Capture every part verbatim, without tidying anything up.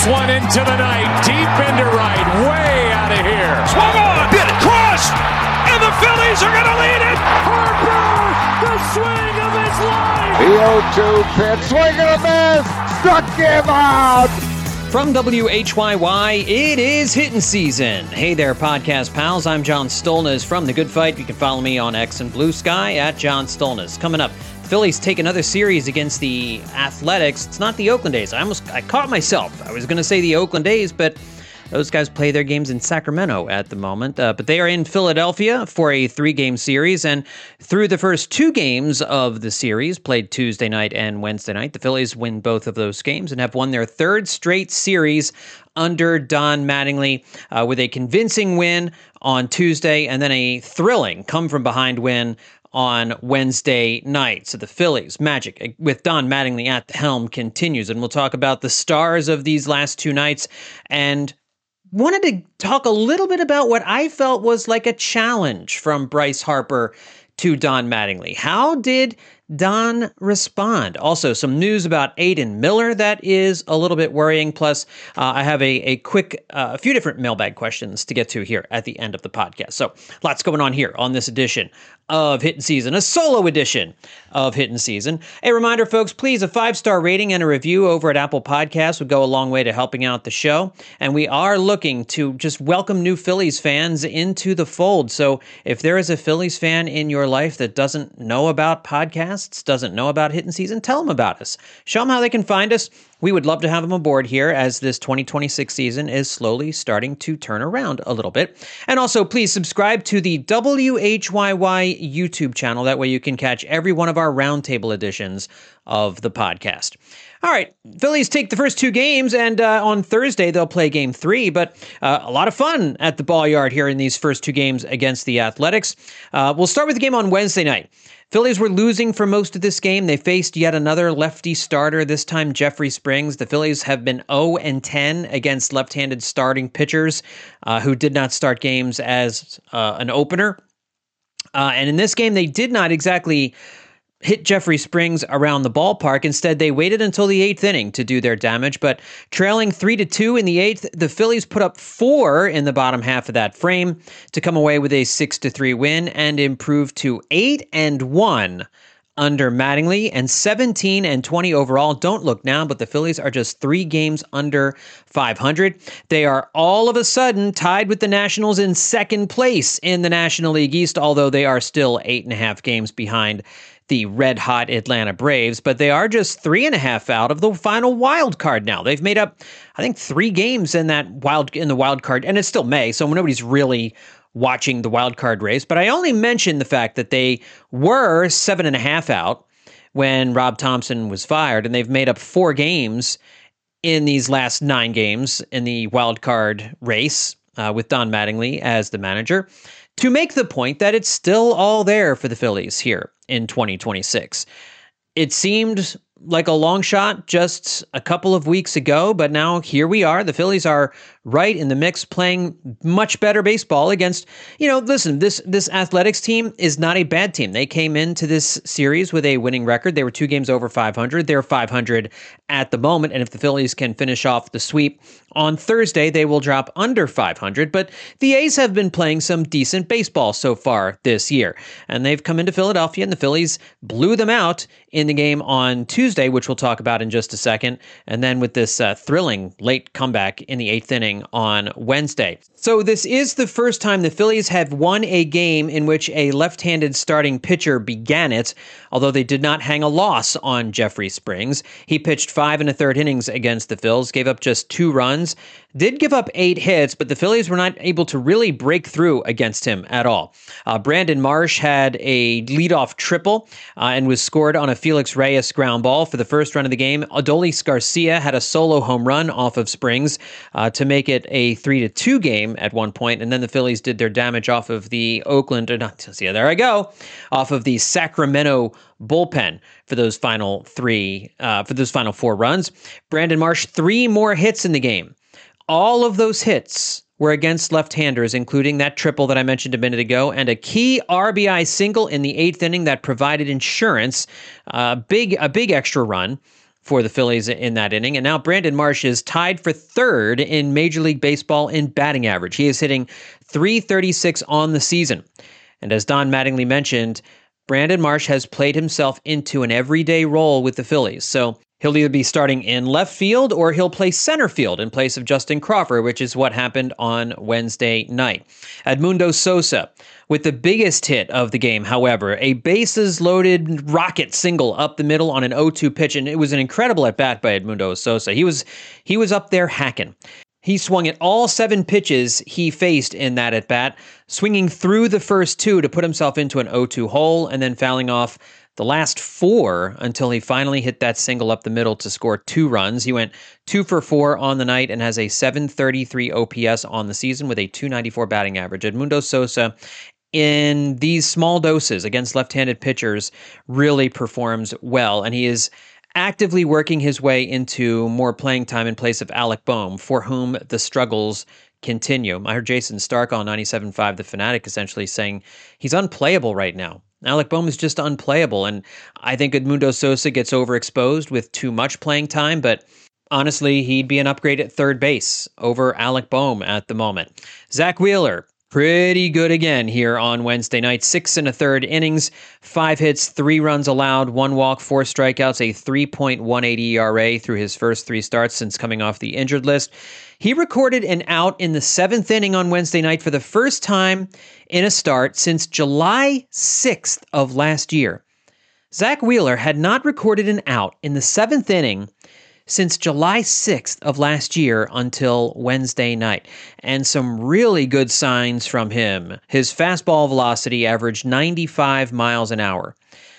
one into the night, deep into right, way out of here. Swung on, hit it, crossed, and the Phillies are going to lead it. Harper, the swing of his life. The oh two pitch, swing and a miss, struck him out. From W H Y Y, it is hitting season. Hey there, podcast pals. I'm John Stolnes from The Good Fight. You can follow me on X and Blue Sky at John Stolnes. Coming up, the Phillies take another series against the Athletics. It's not the Oakland A's. I almost I caught myself. I was going to say the Oakland A's, but those guys play their games in Sacramento at the moment. Uh, but they are in Philadelphia for a three-game series. And through the first two games of the series, played Tuesday night and Wednesday night, the Phillies win both of those games and have won their third straight series under Don Mattingly uh, with a convincing win on Tuesday and then a thrilling come-from-behind win on Wednesday night. So the Phillies magic with Don Mattingly at the helm continues. And we'll talk about the stars of these last two nights and wanted to talk a little bit about what I felt was like a challenge from Bryce Harper to Don Mattingly. How did Don respond? Also, some news about Aiden Miller that is a little bit worrying. Plus, uh, I have a, a quick, uh, a few different mailbag questions to get to here at the end of the podcast. So lots going on here on this edition of Hittin' Season, a solo edition of Hittin' Season. A reminder, folks, please, a five-star rating and a review over at Apple Podcasts would go a long way to helping out the show. And we are looking to just welcome new Phillies fans into the fold. So if there is a Phillies fan in your life that doesn't know about podcasts, doesn't know about Hittin' Season, tell them about us. Show them how they can find us. We would love to have them aboard here as this twenty twenty-six season is slowly starting to turn around a little bit. And also, please subscribe to the W H Y Y YouTube channel. That way you can catch every one of our roundtable editions of the podcast. All right, Phillies take the first two games, and uh, on Thursday they'll play game three, but uh, a lot of fun at the ball yard here in these first two games against the Athletics. Uh, we'll start with the game on Wednesday night. Phillies were losing for most of this game. They faced yet another lefty starter, this time Jeffrey Springs. The Phillies have been oh and ten against left-handed starting pitchers uh, who did not start games as uh, an opener. Uh, and in this game, they did not exactly hit Jeffrey Springs around the ballpark. Instead, they waited until the eighth inning to do their damage, but trailing three to two in the eighth, the Phillies put up four in the bottom half of that frame to come away with a six to three win and improve to eight and one under Mattingly and seventeen and twenty overall. Don't look now, but the Phillies are just three games under five hundred. They are all of a sudden tied with the Nationals in second place in the National League East, although they are still eight and a half games behind the red-hot Atlanta Braves, but they are just three and a half out of the final wild card now. They've made up, I think, three games in that wild in the wild card, and it's still May, so nobody's really watching the wild card race. But I only mentioned the fact that they were seven and a half out when Rob Thompson was fired, and they've made up four games in these last nine games in the wild card race uh, with Don Mattingly as the manager, to make the point that it's still all there for the Phillies here in twenty twenty-six. It seemed like a long shot just a couple of weeks ago, but now here we are. The Phillies are right in the mix, playing much better baseball against, you know, listen, this this Athletics team is not a bad team. They came into this series with a winning record. They were two games over five hundred. They're five hundred at the moment, and if the Phillies can finish off the sweep on Thursday, they will drop under five hundred. But the A's have been playing some decent baseball so far this year, and they've come into Philadelphia, and the Phillies blew them out in the game on Tuesday, which we'll talk about in just a second, and then with this uh, thrilling late comeback in the eighth inning on Wednesday. So this is the first time the Phillies have won a game in which a left-handed starting pitcher began it, although they did not hang a loss on Jeffrey Springs. He pitched five and a third innings against the Phils, gave up just two runs, did give up eight hits, but the Phillies were not able to really break through against him at all. Uh, Brandon Marsh had a leadoff triple uh, and was scored on a Felix Reyes ground ball for the first run of the game. Adolis Garcia had a solo home run off of Springs uh, to make it a three to two game at one point, and then the Phillies did their damage off of the Oakland, or not, see, there I go, off of the Sacramento bullpen for those final three, uh, for those final four runs. Brandon Marsh, three more hits in the game. All of those hits were against left-handers, including that triple that I mentioned a minute ago, and a key R B I single in the eighth inning that provided insurance, uh, big a big extra run for the Phillies in that inning. And now Brandon Marsh is tied for third in Major League Baseball in batting average. He is hitting three thirty-six on the season. And as Don Mattingly mentioned, Brandon Marsh has played himself into an everyday role with the Phillies. So he'll either be starting in left field or he'll play center field in place of Justin Crawford, which is what happened on Wednesday night. Edmundo Sosa with the biggest hit of the game, however, a bases-loaded rocket single up the middle on an oh two pitch, and it was an incredible at-bat by Edmundo Sosa. He was he was up there hacking. He swung at all seven pitches he faced in that at-bat, swinging through the first two to put himself into an oh two hole, and then fouling off the last four until he finally hit that single up the middle to score two runs. He went two for four on the night and has a seven thirty-three O P S on the season with a two ninety-four batting average. Edmundo Sosa, in these small doses against left-handed pitchers, really performs well, and he is actively working his way into more playing time in place of Alec Bohm, for whom the struggles continue. I heard Jason Stark on ninety-seven point five The Fanatic essentially saying he's unplayable right now. Alec Bohm is just unplayable, and I think Edmundo Sosa gets overexposed with too much playing time, but honestly, he'd be an upgrade at third base over Alec Bohm at the moment. Zach Wheeler, pretty good again here on Wednesday night. Six and a third innings, five hits, three runs allowed, one walk, four strikeouts, a three point one eight E R A through his first three starts since coming off the injured list. He recorded an out in the seventh inning on Wednesday night for the first time in a start since July sixth of last year. Zach Wheeler had not recorded an out in the seventh inning since July sixth of last year until Wednesday night. And some really good signs from him. His fastball velocity averaged ninety-five miles an hour.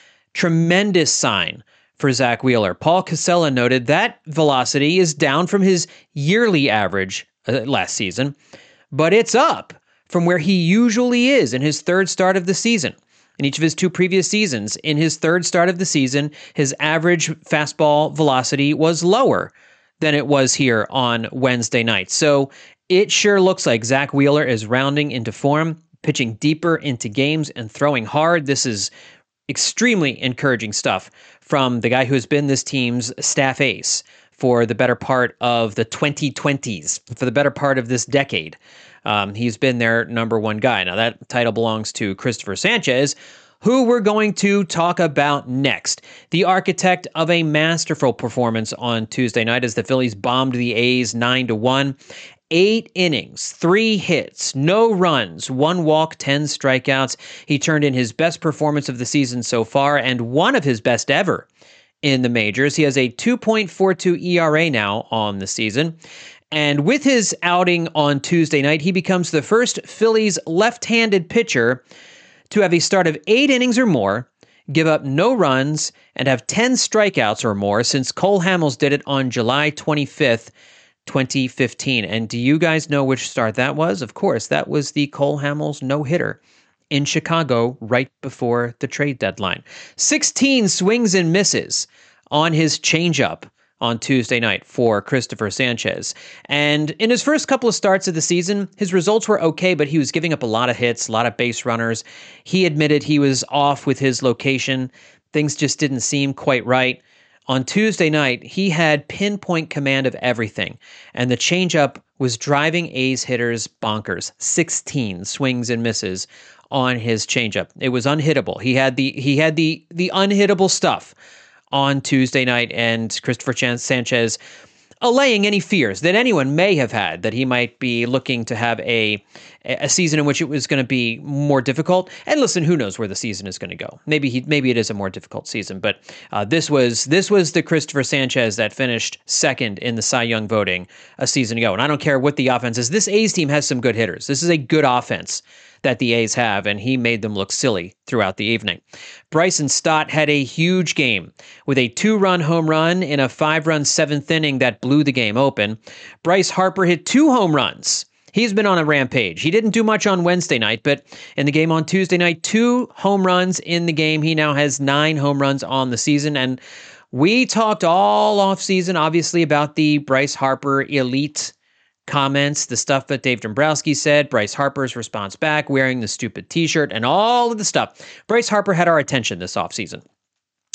Tremendous sign for Zach Wheeler. Paul Casella noted that velocity is down from his yearly average uh, last season, but it's up from where he usually is in his third start of the season. In each of his two previous seasons, in his third start of the season, his average fastball velocity was lower than it was here on Wednesday night. So it sure looks like Zach Wheeler is rounding into form, pitching deeper into games, and throwing hard. This is extremely encouraging stuff from the guy who has been this team's staff ace for the better part of the twenty twenties, for the better part of this decade. Um, he's been their number one guy. Now, that title belongs to Christopher Sanchez, who we're going to talk about next. The architect of a masterful performance on Tuesday night as the Phillies bombed the A's nine to one. Eight innings, three hits, no runs, one walk, ten strikeouts. He turned in his best performance of the season so far and one of his best ever in the majors. He has a two point four two E R A now on the season. And with his outing on Tuesday night, he becomes the first Phillies left-handed pitcher to have a start of eight innings or more, give up no runs, and have ten strikeouts or more since Cole Hamels did it on July twenty-fifth, twenty fifteen. And do you guys know which start that was? Of course, that was the Cole Hamels no-hitter in Chicago right before the trade deadline. sixteen swings and misses on his changeup on Tuesday night for Christopher Sanchez. And in his first couple of starts of the season, his results were okay, but he was giving up a lot of hits, a lot of base runners. He admitted he was off with his location. Things just didn't seem quite right. On Tuesday night, he had pinpoint command of everything, and the changeup was driving A's hitters bonkers. sixteen swings and misses on his changeup. It was unhittable. He had the he had the the unhittable stuff on Tuesday night, and Christopher Sanchez allaying any fears that anyone may have had that he might be looking to have a a season in which it was going to be more difficult. And listen, who knows where the season is going to go? Maybe he maybe it is a more difficult season, but uh, this was this was the Christopher Sanchez that finished second in the Cy Young voting a season ago. And I don't care what the offense is. This A's team has some good hitters. This is a good offense that the A's have, and he made them look silly throughout the evening. Bryson Stott had a huge game with a two-run home run in a five-run seventh inning that blew the game open. Bryce Harper hit two home runs. He's been on a rampage. He didn't do much on Wednesday night, but in the game on Tuesday night, two home runs in the game. He now has nine home runs on the season, and we talked all offseason, obviously, about the Bryce Harper elite comments, the stuff that Dave Dombrowski said, Bryce Harper's response back, wearing the stupid t-shirt, and all of the stuff. Bryce Harper had our attention this offseason.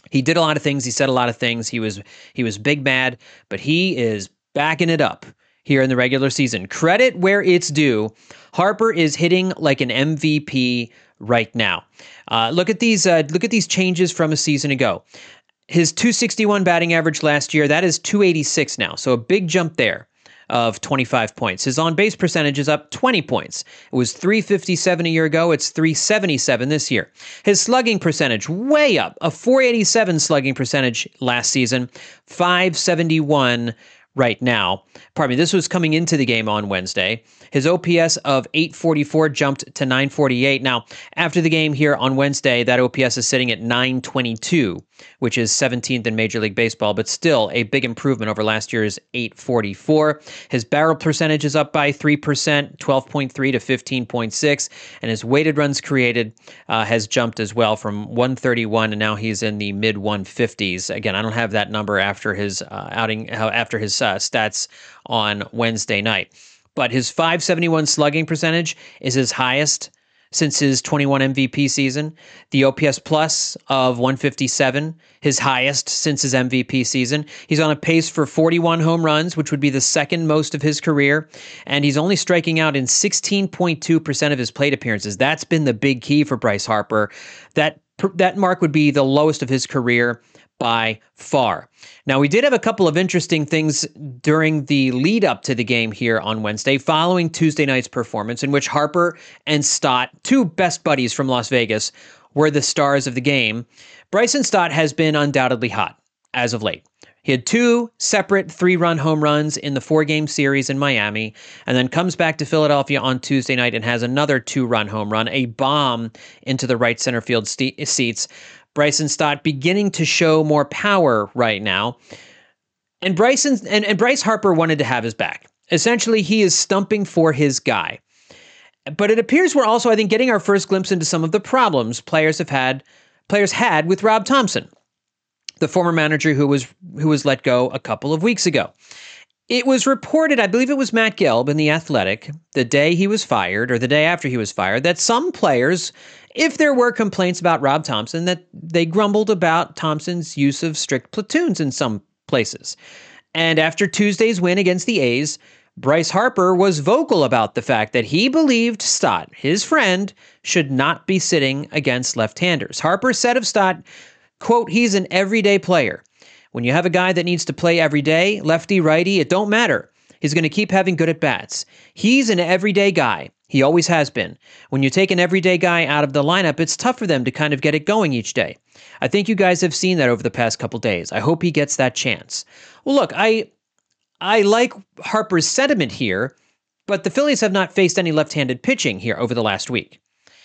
He did a lot of things. He said a lot of things. He was he was big mad, but he is backing it up here in the regular season. Credit where it's due. Harper is hitting like an M V P right now. Uh, look at these. Uh, look at these changes from a season ago. His two sixty-one batting average last year, that is two eighty-six now. So a big jump there of twenty-five points. His on-base percentage is up twenty points. It was three fifty-seven a year ago. It's three seventy-seven this year. His slugging percentage, way up. A four eighty-seven slugging percentage last season. five seventy-one right now. Pardon me, this was coming into the game on Wednesday. His O P S of eight forty-four jumped to nine forty-eight. Now, after the game here on Wednesday, that O P S is sitting at nine twenty-two, which is seventeenth in Major League Baseball, but still a big improvement over last year's eight forty-four. His barrel percentage is up by three percent, twelve point three to fifteen point six, and his weighted runs created uh, has jumped as well from one thirty-one, and now he's in the mid one fifties. Again, I don't have that number after his uh, outing, after his uh, stats on Wednesday night. But his five seventy-one slugging percentage is his highest since his twenty-one M V P season. The O P S plus of one fifty-seven, his highest since his M V P season. He's on a pace for forty-one home runs, which would be the second most of his career. And he's only striking out in sixteen point two percent of his plate appearances. That's been the big key for Bryce Harper. That, that mark would be the lowest of his career by far. Now, we did have a couple of interesting things during the lead up to the game here on Wednesday, following Tuesday night's performance, in which Harper and Stott, two best buddies from Las Vegas, were the stars of the game. Bryson Stott has been undoubtedly hot as of late. He had two separate three-run home runs in the four-game series in Miami, and then comes back to Philadelphia on Tuesday night and has another two-run home run, a bomb into the right center field st- seats. Bryson Stott beginning to show more power right now. And Bryson and, and Bryce Harper wanted to have his back. Essentially, he is stumping for his guy. But it appears we're also, I think, getting our first glimpse into some of the problems players have had, players had with Rob Thomson, the former manager who was who was let go a couple of weeks ago. It was reported, I believe it was Matt Gelb in The Athletic, the day he was fired, or the day after he was fired, that some players, if there were complaints about Rob Thomson, that they grumbled about Thompson's use of strict platoons in some places. And after Tuesday's win against the A's, Bryce Harper was vocal about the fact that he believed Stott, his friend, should not be sitting against left-handers. Harper said of Stott, quote, "He's an everyday player. When you have a guy that needs to play every day, lefty, righty, it don't matter. He's going to keep having good at-bats. He's an everyday guy. He always has been. When you take an everyday guy out of the lineup, it's tough for them to kind of get it going each day. I think you guys have seen that over the past couple days. I hope he gets that chance." Well, look, I I like Harper's sentiment here, but the Phillies have not faced any left-handed pitching here over the last week.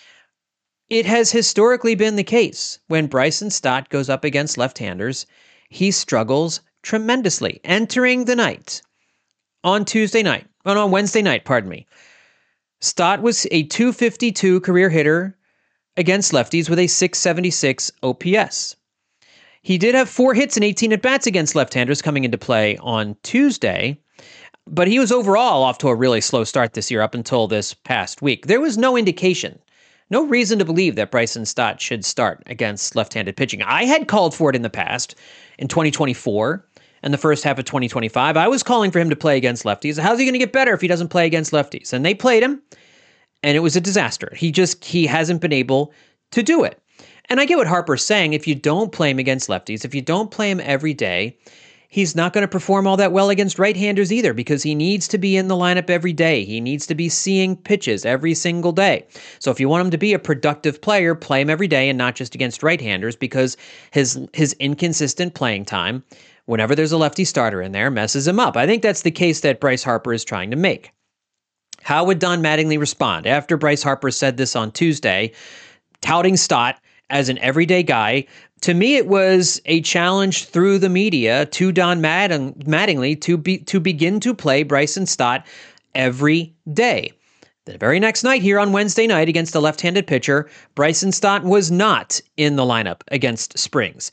It has historically been the case when Bryson Stott goes up against left-handers, he struggles tremendously. Entering the night on Tuesday night, oh, no, on Wednesday night, pardon me, Stott was a two fifty-two career hitter against lefties with a six seventy-six O P S. He did have four hits and eighteen at-bats against left-handers coming into play on Tuesday, but he was overall off to a really slow start this year up until this past week. There was no indication, no reason to believe that Bryson Stott should start against left-handed pitching. I had called for it in the past, in twenty twenty-four, and the first half of twenty twenty-five. I was calling for him to play against lefties. How's he going to get better if he doesn't play against lefties? And they played him, and it was a disaster. He just, he hasn't been able to do it. And I get what Harper's saying. If you don't play him against lefties, if you don't play him every day, he's not going to perform all that well against right-handers either, because he needs to be in the lineup every day. He needs to be seeing pitches every single day. So if you want him to be a productive player, play him every day and not just against right-handers, because his his inconsistent playing time, whenever there's a lefty starter in there, messes him up. I think that's the case that Bryce Harper is trying to make. How would Don Mattingly respond after Bryce Harper said this on Tuesday, touting Stott as an everyday guy? To me, it was a challenge through the media to Don Mattingly to be to begin to play Bryson Stott every day. The very next night here on Wednesday night against a left-handed pitcher, Bryson Stott was not in the lineup against Springs.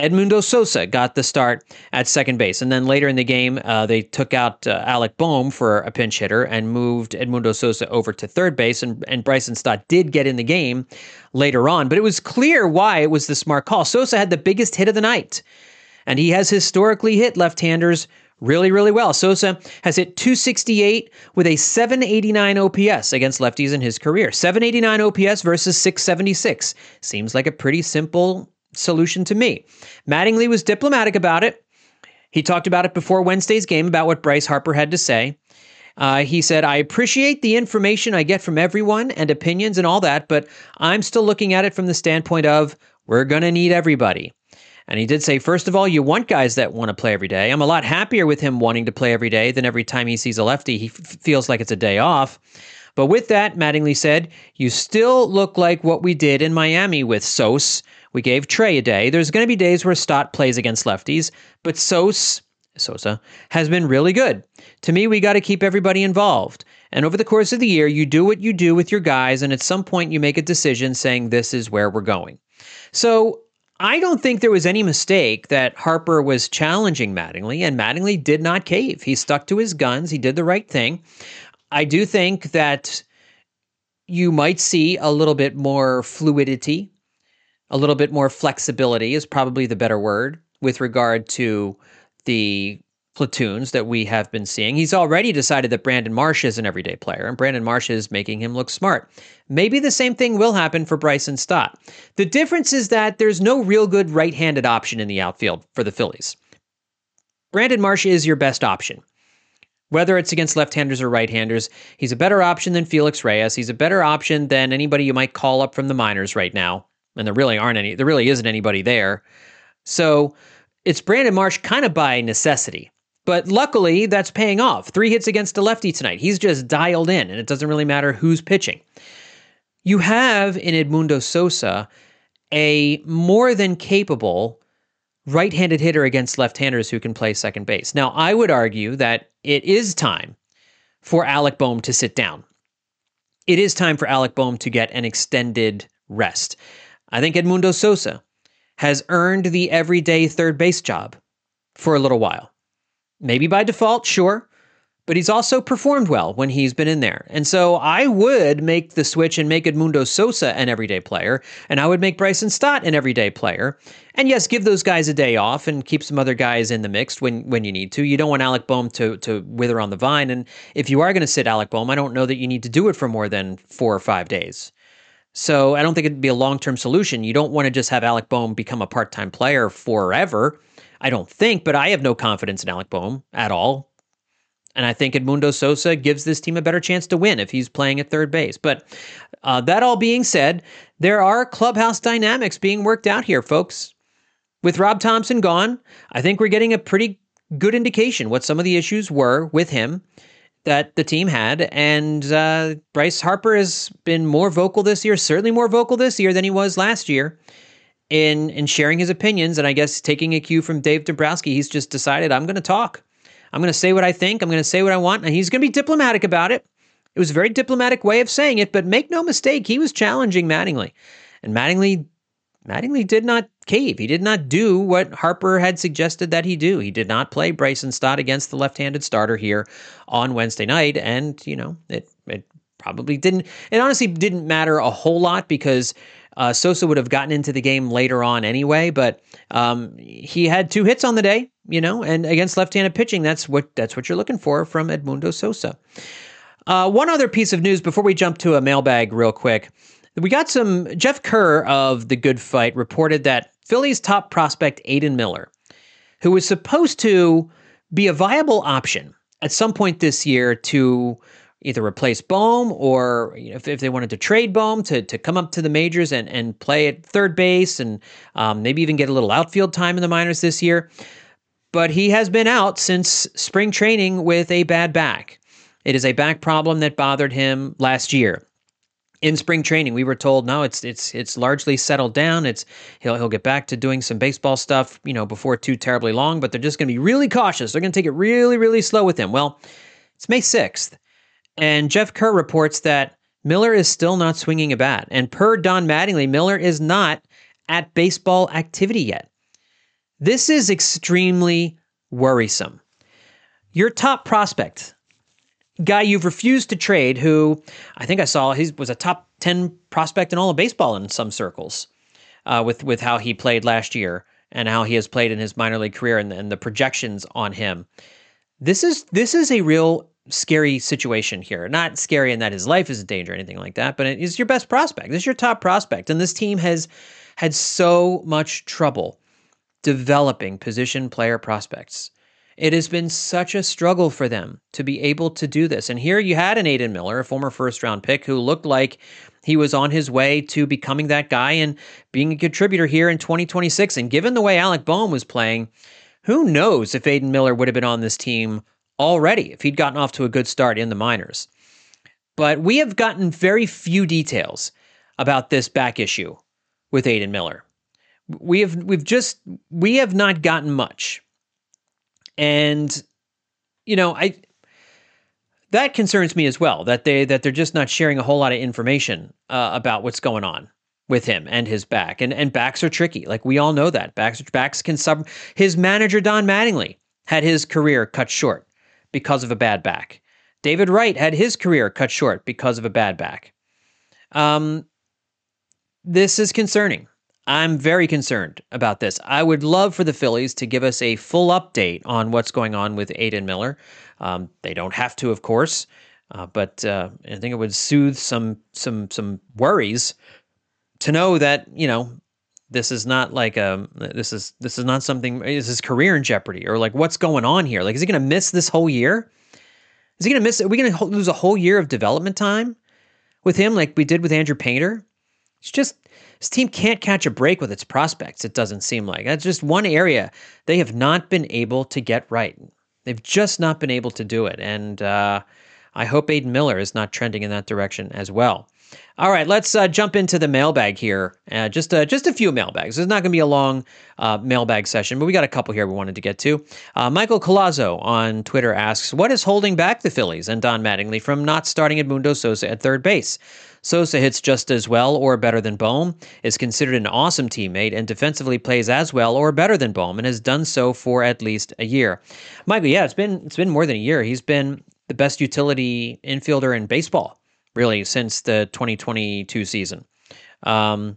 Edmundo Sosa got the start at second base. And then later in the game, uh, they took out uh, Alec Bohm for a pinch hitter and moved Edmundo Sosa over to third base. And, and Bryson Stott did get in the game later on. But it was clear why it was the smart call. Sosa had the biggest hit of the night. And he has historically hit left-handers really, really well. Sosa has hit two sixty-eight with a seven eighty-nine O P S against lefties in his career. seven eighty-nine O P S versus six seventy-six. Seems like a pretty simple solution to me. Mattingly was diplomatic about it. He talked about it before Wednesday's game about what Bryce Harper had to say. Uh, he said, I appreciate the information I get from everyone and opinions and all that, but I'm still looking at it from the standpoint of we're going to need everybody. And he did say, first of all, you want guys that want to play every day. I'm a lot happier with him wanting to play every day than every time he sees a lefty, he f- feels like it's a day off. But with that, Mattingly said, you still look like what we did in Miami with Sos. We gave Trey a day. There's going to be days where Stott plays against lefties, but Sos, Sosa has been really good. To me, we got to keep everybody involved. And over the course of the year, you do what you do with your guys, and at some point you make a decision saying this is where we're going. So I don't think there was any mistake that Harper was challenging Mattingly, and Mattingly did not cave. He stuck to his guns. He did the right thing. I do think that you might see a little bit more fluidity, a little bit more flexibility is probably the better word with regard to the platoons that we have been seeing. He's already decided that Brandon Marsh is an everyday player, and Brandon Marsh is making him look smart. Maybe the same thing will happen for Bryson Stott. The difference is that there's no real good right-handed option in the outfield for the Phillies. Brandon Marsh is your best option. Whether it's against left-handers or right-handers, he's a better option than Felix Reyes. He's a better option than anybody you might call up from the minors right now. And there really aren't any, there really isn't anybody there. So it's Brandon Marsh kind of by necessity. But luckily, that's paying off. Three hits against a lefty tonight. He's just dialed in, and it doesn't really matter who's pitching. You have in Edmundo Sosa a more than capable right-handed hitter against left-handers who can play second base. Now, I would argue that it is time for Alec Bohm to sit down. It is time for Alec Bohm to get an extended rest. I think Edmundo Sosa has earned the everyday third base job for a little while. Maybe by default, sure, but he's also performed well when he's been in there. And so I would make the switch and make Edmundo Sosa an everyday player, and I would make Bryson Stott an everyday player. And yes, give those guys a day off and keep some other guys in the mix when, when you need to. You don't want Alec Bohm to, to wither on the vine. And if you are going to sit Alec Bohm, I don't know that you need to do it for more than four or five days. So I don't think it'd be a long-term solution. You don't want to just have Alec Bohm become a part-time player forever. I don't think, but I have no confidence in Alec Bohm at all. And I think Edmundo Sosa gives this team a better chance to win if he's playing at third base. But uh, that all being said, there are clubhouse dynamics being worked out here, folks. With Rob Thompson gone, I think we're getting a pretty good indication what some of the issues were with him that the team had. And uh, Bryce Harper has been more vocal this year, certainly more vocal this year than he was last year in, in sharing his opinions. And I guess taking a cue from Dave Dombrowski, he's just decided, I'm going to talk. I'm going to say what I think. I'm going to say what I want. And he's going to be diplomatic about it. It was a very diplomatic way of saying it, but make no mistake, he was challenging Mattingly. And Mattingly, Mattingly did not cave. He did not do what Harper had suggested that he do. He did not play Bryson Stott against the left-handed starter here on Wednesday night. And, you know, it, it probably didn't, it honestly didn't matter a whole lot because uh, Sosa would have gotten into the game later on anyway, but um, he had two hits on the day, you know, and against left-handed pitching, that's what, that's what you're looking for from Edmundo Sosa. Uh, one other piece of news before we jump to a mailbag real quick. We got some, Jeff Kerr of The Good Fight reported that Phillies top prospect Aidan Miller, who was supposed to be a viable option at some point this year to either replace Bohm or, you know, if, if they wanted to trade Bohm to, to come up to the majors and, and play at third base and um, maybe even get a little outfield time in the minors this year. But he has been out since spring training with a bad back. It is a back problem that bothered him last year. In spring training, we were told, no, it's it's it's largely settled down. It's he'll he'll get back to doing some baseball stuff, you know, before too terribly long. But they're just going to be really cautious. They're going to take it really, really slow with him. Well, it's May sixth, and Jeff Kerr reports that Miller is still not swinging a bat. And per Don Mattingly, Miller is not at baseball activity yet. This is extremely worrisome. Your top prospect, guy you've refused to trade, who I think I saw he was a top ten prospect in all of baseball in some circles, uh, with with how he played last year and how he has played in his minor league career and, and the projections on him. This is this is a real scary situation here. Not scary in that his life is in danger or anything like that, but it is your best prospect. This is your top prospect, and this team has had so much trouble developing position player prospects. It has been such a struggle for them to be able to do this. And here you had an Aidan Miller, a former first-round pick, who looked like he was on his way to becoming that guy and being a contributor here in twenty twenty-six. And given the way Alec Bohm was playing, who knows if Aidan Miller would have been on this team already if he'd gotten off to a good start in the minors. But we have gotten very few details about this back issue with Aidan Miller. We have we've just we have not gotten much. And, you know, I that concerns me as well, that they that they're just not sharing a whole lot of information uh, about what's going on with him and his back. And and backs are tricky. Like, we all know that. Backs backs can sub his manager Don Mattingly had his career cut short because of a bad back. David Wright had his career cut short because of a bad back. Um this is concerning. I'm very concerned about this. I would love for the Phillies to give us a full update on what's going on with Aidan Miller. Um, they don't have to, of course, uh, but uh, I think it would soothe some some some worries to know that, you know, this is not like a this is this is not something. Is his career in jeopardy, or like what's going on here? Like, is he going to miss this whole year? Is he going to miss? Are we going to lose a whole year of development time with him, like we did with Andrew Painter? It's just. This team can't catch a break with its prospects, it doesn't seem like. That's just one area they have not been able to get right. They've just not been able to do it. And uh, I hope Aidan Miller is not trending in that direction as well. All right, let's uh, jump into the mailbag here. Uh, just, uh, just a few mailbags. It's not going to be a long uh, mailbag session, but we got a couple here we wanted to get to. Uh, Michael Colazzo on Twitter asks, what is holding back the Phillies and Don Mattingly from not starting Edmundo Sosa at third base? Sosa hits just as well or better than Bohm, is considered an awesome teammate, and defensively plays as well or better than Bohm, and has done so for at least a year. Michael, yeah, it's been it's been more than a year. He's been the best utility infielder in baseball, really, since the twenty twenty-two season. Um,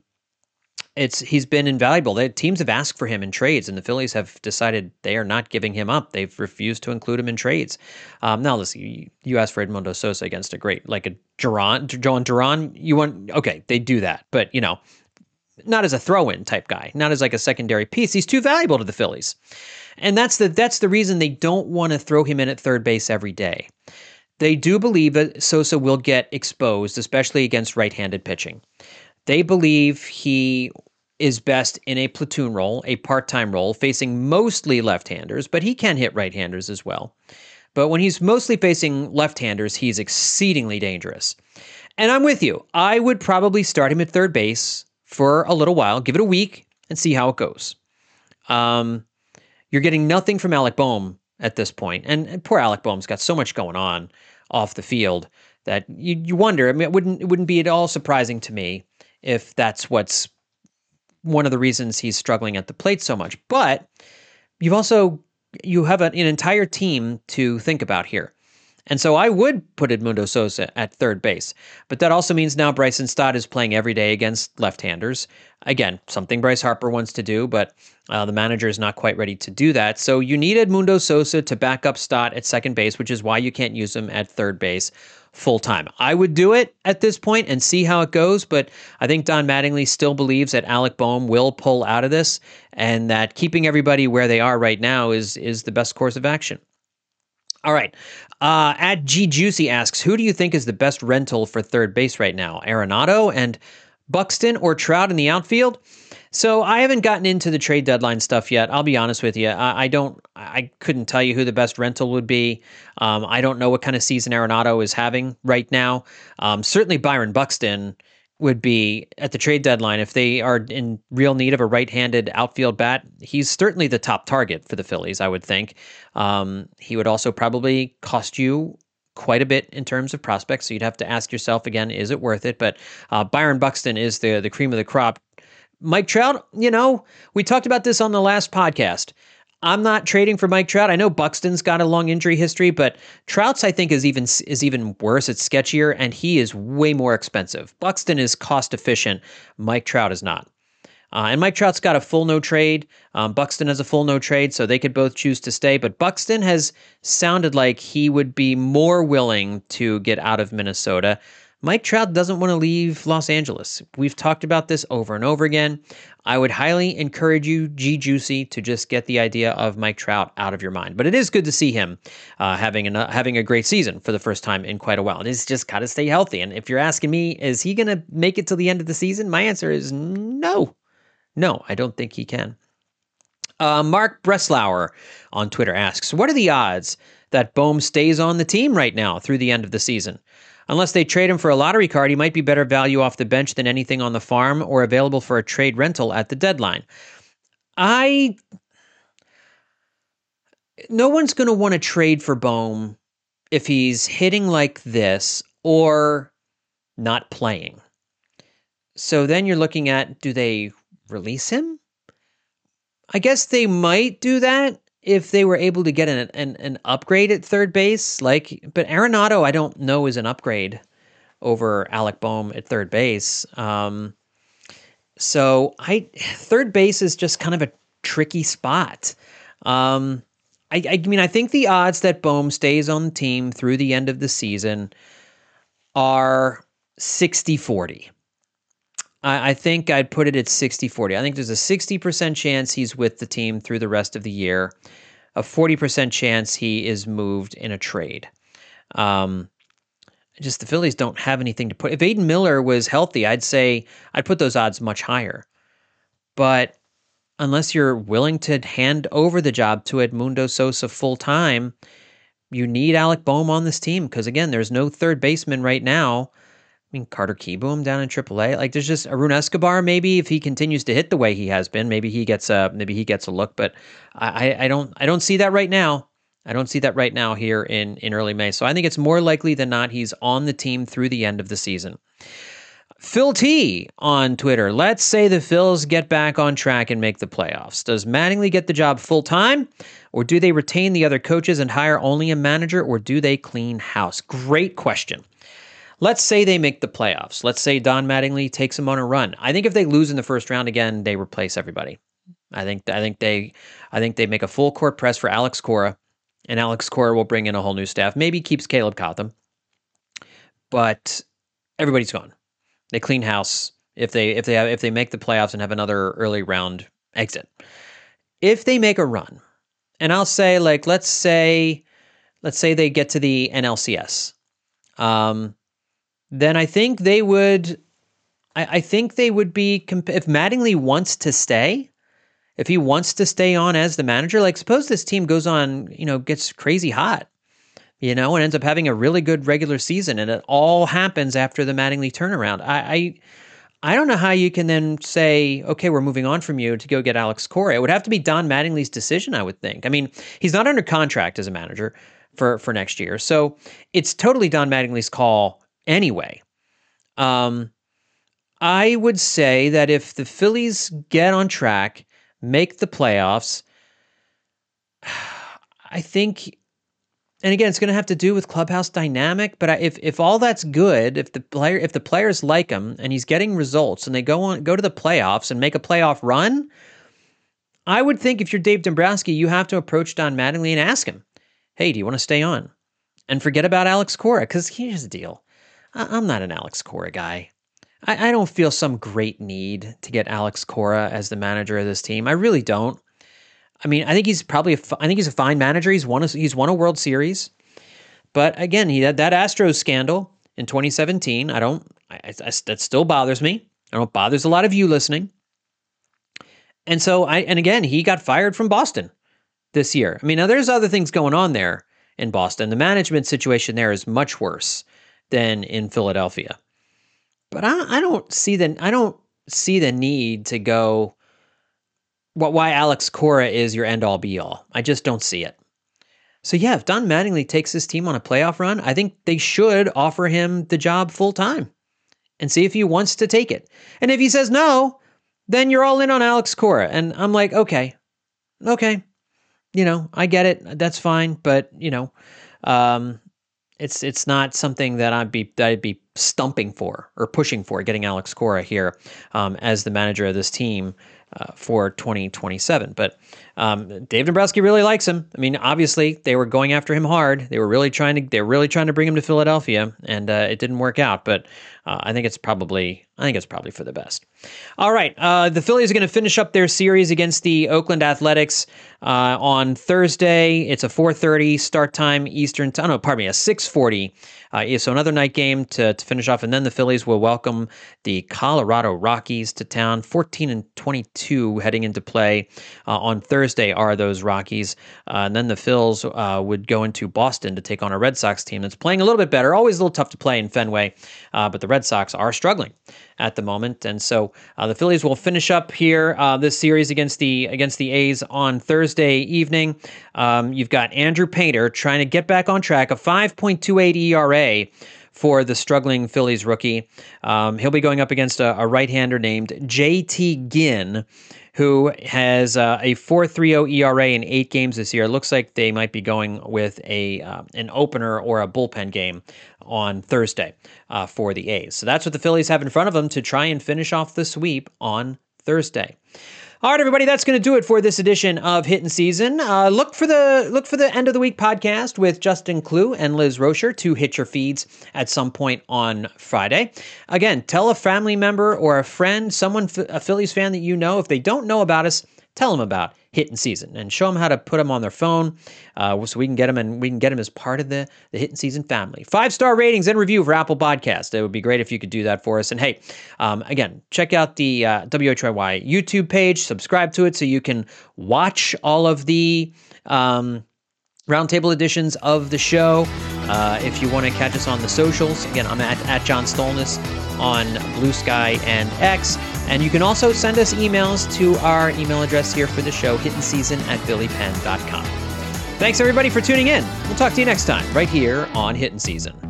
it's he's been invaluable. The teams have asked for him in trades, and the Phillies have decided they are not giving him up. They've refused to include him in trades. Um, now, listen, you, you asked for Edmundo Sosa against a great, like a Duran, Joan Duran. You want okay, they do that, but you know, not as a throw-in type guy, not as like a secondary piece. He's too valuable to the Phillies, and that's the that's the reason they don't want to throw him in at third base every day. They do believe that Sosa will get exposed, especially against right-handed pitching. They believe he is best in a platoon role, a part-time role, facing mostly left-handers, but he can hit right-handers as well. But when he's mostly facing left-handers, he's exceedingly dangerous. And I'm with you. I would probably start him at third base for a little while, give it a week, and see how it goes. Um, you're getting nothing from Alec Bohm at this point. And, and poor Alec Bohm's got so much going on off the field that you, you wonder. I mean, it wouldn't it wouldn't be at all surprising to me if that's what's one of the reasons he's struggling at the plate so much. But you've also you have an, an entire team to think about here. And so I would put Edmundo Sosa at third base. But that also means now Bryson Stott is playing every day against left-handers. Again, something Bryce Harper wants to do, but uh, the manager is not quite ready to do that. So you need Edmundo Sosa to back up Stott at second base, which is why you can't use him at third base full-time. I would do it at this point and see how it goes, but I think Don Mattingly still believes that Alec Bohm will pull out of this and that keeping everybody where they are right now is, is the best course of action. All right. Uh, at G Juicy asks, who do you think is the best rental for third base right now? Arenado and Buxton or Trout in the outfield? So I haven't gotten into the trade deadline stuff yet. I'll be honest with you. I, I don't, I couldn't tell you who the best rental would be. Um, I don't know what kind of season Arenado is having right now. Um, certainly Byron Buxton would be at the trade deadline. If they are in real need of a right-handed outfield bat, he's certainly the top target for the Phillies, I would think. Um, he would also probably cost you quite a bit in terms of prospects, so you'd have to ask yourself again, is it worth it? But uh, Byron Buxton is the the cream of the crop Mike Trout, you know, we talked about this on the last podcast. I'm not trading for Mike Trout. I know Buxton's got a long injury history, but Trout's, I think, is even is even worse. It's sketchier, and he is way more expensive. Buxton is cost efficient. Mike Trout is not. Uh, and Mike Trout's got a full no trade. Um, Buxton has a full no trade, so they could both choose to stay. But Buxton has sounded like he would be more willing to get out of Minnesota. Mike Trout doesn't want to leave Los Angeles. We've talked about this over and over again. I would highly encourage you, G Juicy, to just get the idea of Mike Trout out of your mind. But it is good to see him uh, having, an, uh, having a great season for the first time in quite a while. And he's just got to stay healthy. And if you're asking me, is he going to make it till the end of the season? My answer is no. No, I don't think he can. Uh, Mark Breslauer on Twitter asks, what are the odds that Bohm stays on the team right now through the end of the season? Unless they trade him for a lottery card, he might be better value off the bench than anything on the farm or available for a trade rental at the deadline. I... No one's going to want to trade for Bohm if he's hitting like this or not playing. So then you're looking at, do they release him? I guess they might do that if they were able to get an, an an upgrade at third base. Like, but Arenado, I don't know, is an upgrade over Alec Bohm at third base. Um, so I third base is just kind of a tricky spot. Um, I, I mean, I think the odds that Bohm stays on the team through the end of the season are sixty forty. I think I'd put it at sixty forty. I think there's a sixty percent chance he's with the team through the rest of the year, a forty percent chance he is moved in a trade. Um, just the Phillies don't have anything to put. If Aiden Miller was healthy, I'd say I'd put those odds much higher. But unless you're willing to hand over the job to Edmundo Sosa full time, you need Alec Bohm on this team because, again, there's no third baseman right now. I mean, Carter Kieboom down in triple A. Like, there's just Arun Escobar. Maybe if he continues to hit the way he has been, maybe he gets a maybe he gets a look. But I, I don't I don't see that right now. I don't see that right now here in in early May. So I think it's more likely than not he's on the team through the end of the season. Phil T on Twitter. Let's say the Phils get back on track and make the playoffs. Does Mattingly get the job full time, or do they retain the other coaches and hire only a manager, or do they clean house? Great question. Let's say they make the playoffs. Let's say Don Mattingly takes them on a run. I think if they lose in the first round again, they replace everybody. I think I think they I think they make a full court press for Alex Cora, and Alex Cora will bring in a whole new staff. Maybe keeps Caleb Cotham, but everybody's gone. They clean house if they if they have, if they make the playoffs and have another early round exit. If they make a run, and I'll say like let's say let's say they get to the N L C S. Um. Then I think they would, I, I think they would be, if Mattingly wants to stay, if he wants to stay on as the manager, like suppose this team goes on, you know, gets crazy hot, you know, and ends up having a really good regular season, and it all happens after the Mattingly turnaround. I, I, I don't know how you can then say, okay, we're moving on from you to go get Alex Cora. It would have to be Don Mattingly's decision, I would think. I mean, he's not under contract as a manager for, for next year, so it's totally Don Mattingly's call. Anyway, um, I would say that if the Phillies get on track, make the playoffs, I think, and again, it's going to have to do with clubhouse dynamic. But if if all that's good, if the player if the players like him and he's getting results, and they go on go to the playoffs and make a playoff run, I would think if you're Dave Dombrowski, you have to approach Don Mattingly and ask him, "Hey, do you want to stay on?" And forget about Alex Cora, because here's the deal. I'm not an Alex Cora guy. I, I don't feel some great need to get Alex Cora as the manager of this team. I really don't. I mean, I think he's probably a, I think he's a fine manager. He's won a, he's won a World Series, but again, he had that Astros scandal in twenty seventeen. I don't. I, I, that still bothers me. I don't bothers a lot of you listening. And so I and again, he got fired from Boston this year. I mean, now there's other things going on there in Boston. The management situation there is much worse than in Philadelphia. But I, I don't see the I don't see the need to go what why Alex Cora is your end all be all. I just don't see it. So yeah, if Don Mattingly takes his team on a playoff run, I think they should offer him the job full time and see if he wants to take it. And if he says no, then you're all in on Alex Cora. And I'm like, okay, okay, you know, I get it. That's fine. But, you know, um, it's it's not something that I'd be that I'd be stumping for or pushing for, getting Alex Cora here um, as the manager of this team uh, for twenty twenty-seven. But um, Dave Dombrowski really likes him. I mean, obviously they were going after him hard. They were really trying to they were really trying to bring him to Philadelphia, and uh, it didn't work out. But uh, I think it's probably I think it's probably for the best. All right, uh, the Phillies are going to finish up their series against the Oakland Athletics uh, on Thursday. It's a four thirty start time Eastern time. No, pardon me, a six forty. Uh, so another night game to, to finish off, and then the Phillies will welcome the Colorado Rockies to town. fourteen and twenty-two heading into play uh, on Thursday are those Rockies, uh, and then the Phils uh, would go into Boston to take on a Red Sox team that's playing a little bit better. Always a little tough to play in Fenway, uh, but the Red Sox are struggling at the moment, and so uh, the Phillies will finish up here uh, this series against the against the A's on Thursday evening. Um, you've got Andrew Painter trying to get back on track, a five point two eight E R A for the struggling Phillies rookie. Um, he'll be going up against a, a right-hander named J T Ginn, who has uh, a four point three oh E R A in eight games this year. It looks like they might be going with a uh, an opener or a bullpen game on Thursday uh, for the A's. So that's what the Phillies have in front of them to try and finish off the sweep on Thursday. All right, everybody, that's going to do it for this edition of Hittin' Season. Uh, look for the look for the end of the week podcast with Justin Klugh and Liz Rocher to hit your feeds at some point on Friday. Again, tell a family member or a friend, someone, a Phillies fan that you know, if they don't know about us, tell them about Hittin' Season and show them how to put them on their phone uh, so we can get them and we can get them as part of the, the Hittin' Season family. Five-star ratings and review for Apple Podcast. It would be great if you could do that for us. And hey, um, again, check out the uh, W H Y Y YouTube page. Subscribe to it so you can watch all of the um, roundtable editions of the show. Uh, if you want to catch us on the socials, again, I'm at, at John Stolness on Blue Sky and X. And you can also send us emails to our email address here for the show, hittin season at billy penn dot com. Thanks, everybody, for tuning in. We'll talk to you next time right here on Hittin' Season.